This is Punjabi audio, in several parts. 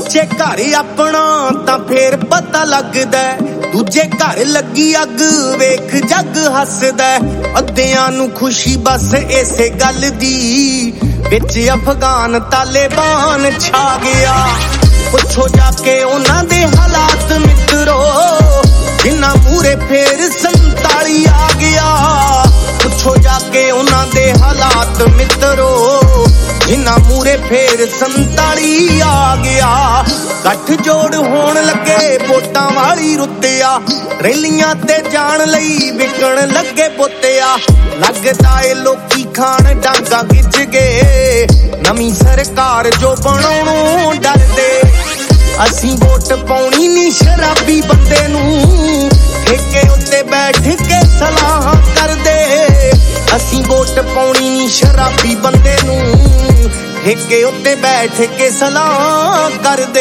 ਸੱਚੇ ਘਰ ਆਪਣਾ ਤਾਂ ਫੇਰ ਪਤਾ ਲੱਗਦਾ, ਦੂਜੇ ਘਰ ਲੱਗੀ ਅੱਗ ਵੇਖ ਜੱਗ ਹੱਸਦਾ। ਅੱਧਿਆਂ ਨੂੰ ਖੁਸ਼ੀ ਬਸ ਇਸੇ ਗੱਲ ਦੀ, ਵਿੱਚ ਅਫਗਾਨ ਤਾਲਿਬਾਨ ਛਾ ਗਿਆ। ਪੁੱਛੋ ਜਾ ਕੇ ਉਹਨਾਂ ਦੇ ਹਾਲਾਤ ਮਿੱਤਰੋ, ਜਿਨ੍ਹਾਂ ਮੂਰੇ ਫੇਰ 47 ਆ ਗਿਆ। ਪੁੱਛੋ ਜਾ ਕੇ ਉਹਨਾਂ ਦੇ ਹਾਲਾਤ ਮਿੱਤਰੋ, ਜਿਨ੍ਹਾਂ ਮੂਰੇ ਫੇਰ 47 ਆ ਗਿਆ। ਗੱਠ ਜੋੜ ਹੋਣ ਲੱਗੇ ਵੋਟਾਂ ਵਾਲੀ ਰੁੱਤਿਆ, ਰੈਲੀਆਂ ਤੇ ਜਾਣ ਲਈ ਵਿਕਣ ਲੱਗੇ ਪੁੱਤਿਆ। ਲੱਗਦਾ ਏ ਲੋਕੀ ਖਾਣ ਡਾਂਗਾ ਗਿੱਜ ਗਏ, ਨਵੀਂ ਸਰਕਾਰ ਜੋ ਬਣਾਉਣੋਂ ਡਰਦੇ। ਅਸੀਂ ਵੋਟ ਪਾਉਣੀ ਨੀ ਸ਼ਰਾਬੀ ਬੰਦੇ ਨੂੰ, ਠੇਕੇ ਉੱਤੇ ਬੈਠ ਕੇ ਸਲਾਹਾਂ ਕਰਦੇ। ਅਸੀਂ ਵੋਟ ਪਾਉਣੀ ਨੀ ਸ਼ਰਾਬੀ ਬੰਦੇ ਨੂੰ, ਠੇਕੇ ਉੱਤੇ ਬੈਠ ਕੇ ਸਲਾਹ ਕਰਦੇ।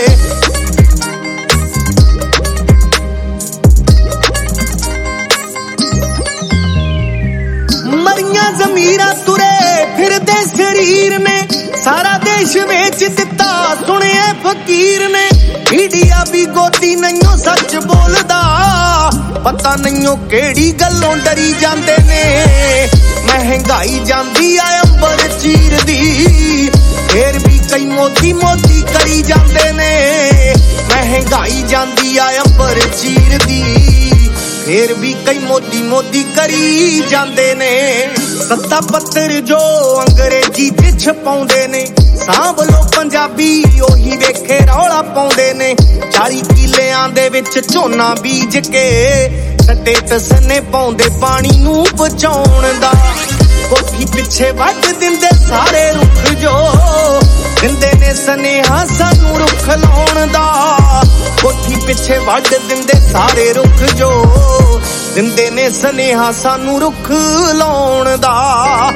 ਮਰੀਆਂ ਜ਼ਮੀਰਾਂ ਤੁਰੇ ਫਿਰਦੇ ਸਰੀਰ ਨੇ, ਸਾਰਾ ਦੇਸ਼ ਵੇਚ ਦਿੱਤਾ ਸੁਣਿਆ ਫਕੀਰ ਨੇ। ਮੀਡੀਆ ਵੀ ਗੋਦੀ ਨਹੀਂਓ ਸੱਚ ਬੋਲਦਾ, ਪਤਾ ਨਹੀਂਓ ਕਿਹੜੀ ਗੱਲੋਂ ਡਰੀ ਜਾਂਦੇ ਨੇ। ਮਹਿੰਗਾਈ ਜਾਂਦੀ ਆ ਅੰਬਰ ਚੀਰਦੀ, ਫੇਰ ਵੀ ਕਈ ਮੋਦੀ ਮੋਦੀ ਕਰੀ ਜਾਂਦੇ ਨੇ। ਮਹਿੰਗਾਈ ਜਾਂਦੀ ਆ ਅੰਬਰ ਚੀਰਦੀ, ਫੇਰ ਵੀ ਕਈ ਮੋਦੀ ਮੋਦੀ ਕਰੀ ਜਾਂਦੇ ਨੇ। ਸੱਤਾ ਪੱਤਰ ਜੋ ਅੰਗਰੇਜ਼ੀ ਚ ਛਪਾਉਂਦੇ ਨੇ, ਸਾਂਭ ਲੋ ਪੰਜਾਬੀ ਉਹੀ ਵੇਖੇ ਰੌਲਾ ਪਾਉਂਦੇ ਨੇ। 40 ਕਿੱਲਿਆਂ ਦੇ ਵਿੱਚ ਝੋਨਾ ਬੀਜ ਕੇ ਸਟੇਟਸ ਨੇ ਪਾਉਂਦੇ ਪਾਣੀ ਨੂੰ ਬਚਾਉਣ ਦਾ। ਕੋਠੀ ਪਿੱਛੇ ਵੱਢ ਦਿੰਦੇ ਸਾਰੇ ਰੁੱਖ ਜੋ, ਦਿੰਦੇ ਨੇ ਸਨੇਹਾ ਸਾਨੂੰ ਰੁੱਖ ਲਾਉਣ ਦਾ। ਕੋਠੀ ਪਿੱਛੇ ਵੱਢ ਦਿੰਦੇ ਸਾਰੇ ਰੁੱਖ ਜੋ, ਦਿੰਦੇ ਨੇ ਸਨੇਹਾ ਸਾਨੂੰ ਰੁੱਖ ਲਾਉਣ ਦਾ।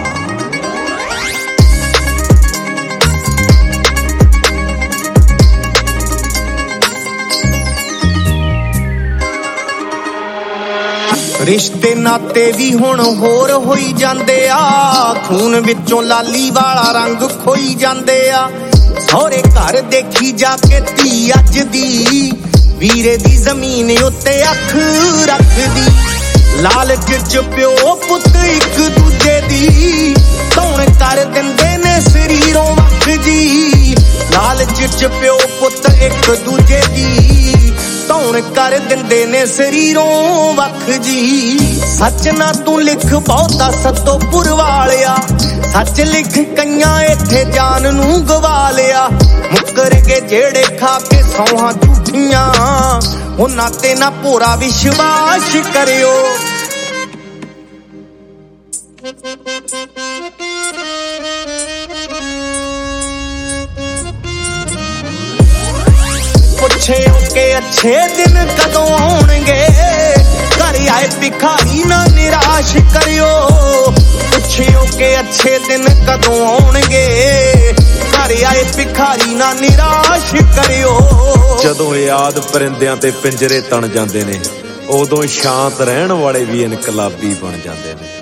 ਰਿਸ਼ਤੇ ਨਾਤੇ ਵੀ ਹੁਣ ਹੋਰ ਹੋਈ ਜਾਂਦੇ ਆ, ਖੂਨ ਵਿੱਚੋਂ ਲਾਲੀ ਵਾਲਾ ਰੰਗ ਖੋਈ ਜਾਂਦੇ ਆ। ਸਹੁਰੇ ਘਰ ਦੇਖੀ ਜਾ ਕੇ ਧੀ ਅੱਜ ਦੀ, ਵੀਰੇ ਦੀ ਜ਼ਮੀਨ ਉੱਤੇ ਅੱਖ ਰੱਖਦੀ। ਲਾਲਚ ਚ ਪਿਓ ਪੁੱਤ ਇੱਕ ਦੂਜੇ ਦੀ, ਧੌਣ ਕਰ ਦਿੰਦੇ ਨੇ ਸਰੀਰੋਂ ਵੱਖ ਜੀ। ਲਾਲਚ ਚ ਪਿਓ ਪੁੱਤ ਇੱਕ ਦੂਜੇ ਦੀ, ਧੌਣ ਕਰ ਦਿੰਦੇ ਨੇ ਸਰੀਰੋਂ ਵੱਖ ਜੀ। ਸੱਚ ਨਾ ਤੂੰ ਲਿਖ ਬਹੁਤਾ ਸਤੋਪੁਰ ਵਾਲਿਆ, ਸੱਚ ਲਿਖ ਕਈਆਂ ਇੱਥੇ ਜਾਨ ਨੂੰ ਗਵਾ ਲਿਆ। ਮੁੱਕਰ ਕੇ ਜਿਹੜੇ ਖਾ ਕੇ ਸੌਹਾਂ ਝੂਠੀਆਂ, ਉਹਨਾਂ ਤੇ ਨਾ ਪੂਰਾ ਵਿਸ਼ਵਾਸ ਕਰਿਓ। ਪੁੱਛਿਓ ਕਿ ਅੱਛੇ ਦਿਨ ਕਦੋਂ ਆਉਣਗੇ, ਘਰ ਆਏ ਭਿਖਾਰੀ ਨਾ ਨਿਰਾਸ਼ ਕਰਿਓ। ਪੁੱਛਿਓ ਕਿ ਅੱਛੇ ਦਿਨ ਕਦੋਂ ਆਉਣਗੇ, ਘਰ ਆਏ ਭਿਖਾਰੀ ਨਾ ਨਿਰਾਸ਼ ਕਰਿਓ। ਜਦੋਂ ਯਾਦ ਪਰਿੰਦਿਆਂ ਤੇ ਪਿੰਜਰੇ ਤਣ ਜਾਂਦੇ ਨੇ, ਉਦੋਂ ਸ਼ਾਂਤ ਰਹਿਣ ਵਾਲੇ ਵੀ ਇਨਕਲਾਬੀ ਬਣ ਜਾਂਦੇ ਨੇ।